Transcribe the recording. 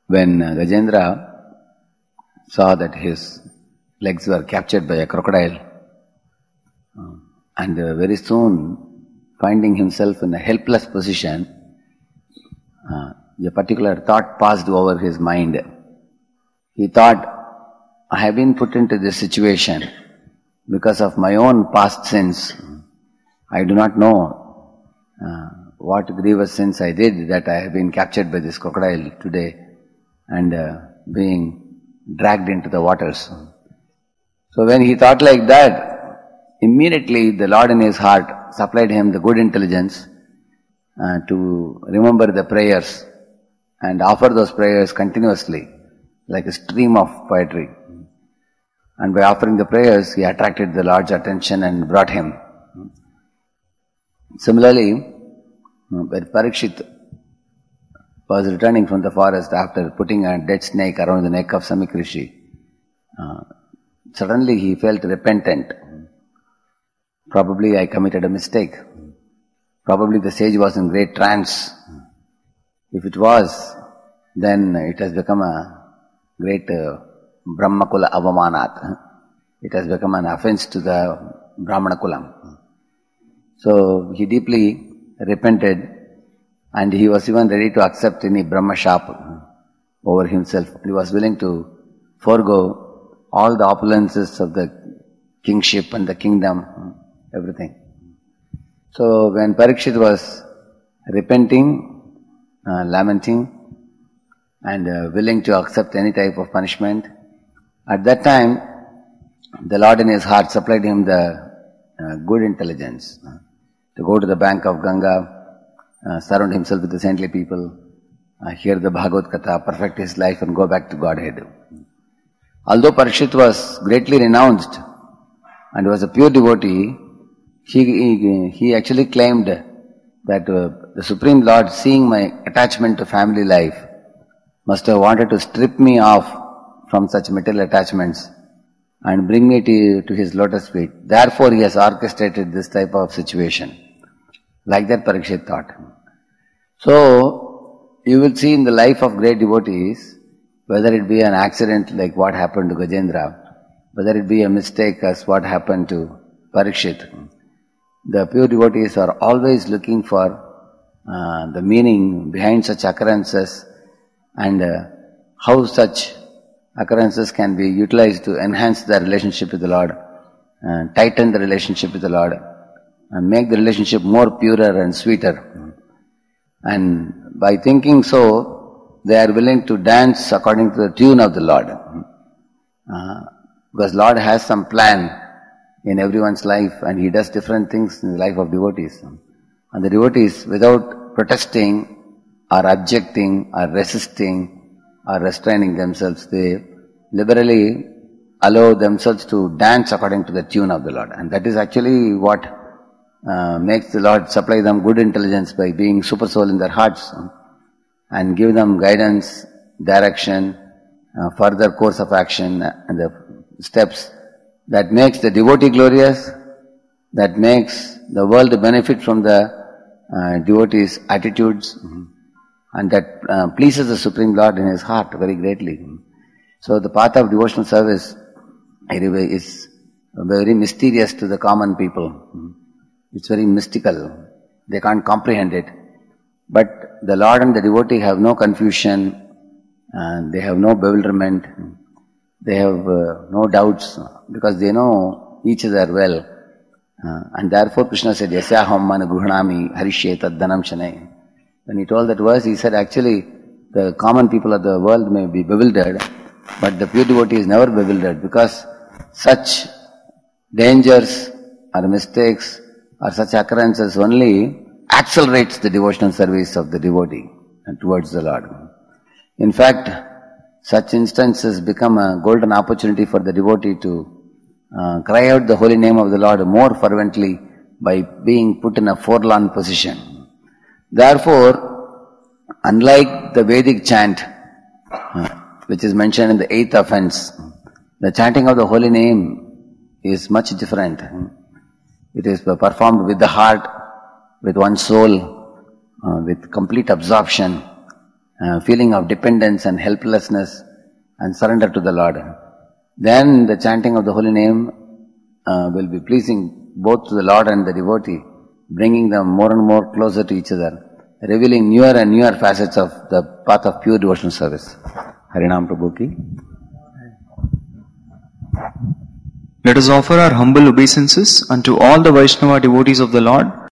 When Gajendra saw that his legs were captured by a crocodile, and very soon finding himself in a helpless position, a particular thought passed over his mind. He thought, I have been put into this situation because of my own past sins. I do not know what grievous sins I did that I have been captured by this crocodile today and being dragged into the waters. So when he thought like that, immediately the Lord in his heart supplied him the good intelligence to remember the prayers and offer those prayers continuously, like a stream of poetry. And by offering the prayers, he attracted the Lord's attention and brought him. Similarly, when Parikshit was returning from the forest after putting a dead snake around the neck of Samik Rishi, suddenly he felt repentant. Probably I committed a mistake. Probably the sage was in great trance. If it was, then it has become a great Brahmakula avamanat. It has become an offense to the Brahmana Kulam. So he deeply repented, and he was even ready to accept any Brahma shap over himself. He was willing to forego all the opulences of the kingship and the kingdom, everything. So when Parikshit was repenting, lamenting, and willing to accept any type of punishment, at that time the Lord in his heart supplied him the good intelligence to go to the bank of Ganga, surround himself with the saintly people, hear the Bhagavad Katha, perfect his life and go back to Godhead. Although Parikshit was greatly renounced and was a pure devotee, he actually claimed that the Supreme Lord, seeing my attachment to family life, must have wanted to strip me off from such material attachments and bring me to his lotus feet. Therefore, he has orchestrated this type of situation. Like that Parikshit thought. So, you will see in the life of great devotees, whether it be an accident like what happened to Gajendra, whether it be a mistake as what happened to Parikshit, the pure devotees are always looking for the meaning behind such occurrences and how such occurrences can be utilized to enhance their relationship with the Lord, tighten the relationship with the Lord, and make the relationship more purer and sweeter. And by thinking so, they are willing to dance according to the tune of the Lord. Because Lord has some plan in everyone's life, and He does different things in the life of devotees. And the devotees, without protesting or objecting or resisting or restraining themselves, they liberally allow themselves to dance according to the tune of the Lord. And that is actually what makes the Lord supply them good intelligence by being super soul in their hearts and give them guidance, direction, further course of action and the steps that makes the devotee glorious, that makes the world benefit from the devotee's attitudes, and that pleases the Supreme Lord in his heart very greatly. So the path of devotional service is very mysterious to the common people. It's very mystical. They can't comprehend it. But the Lord and the devotee have no confusion, and they have no bewilderment, they have no doubts, because they know each other well. And therefore Krishna said, Yasyaham man gruhanami harishe tad dhanam shanai. When he told that verse, he said actually the common people of the world may be bewildered, but the pure devotee is never bewildered, because such dangers or mistakes or such occurrences only accelerates the devotional service of the devotee and towards the Lord. In fact, such instances become a golden opportunity for the devotee to cry out the holy name of the Lord more fervently by being put in a forlorn position. Therefore, unlike the Vedic chant, which is mentioned in the 8th offense, the chanting of the holy name is much different. It is performed with the heart, with one's soul, with complete absorption, feeling of dependence and helplessness and surrender to the Lord. Then the chanting of the holy name will be pleasing both to the Lord and the devotee, bringing them more and more closer to each other, revealing newer and newer facets of the path of pure devotional service. Harinam Prabhu ki. Let us offer our humble obeisances unto all the Vaishnava devotees of the Lord,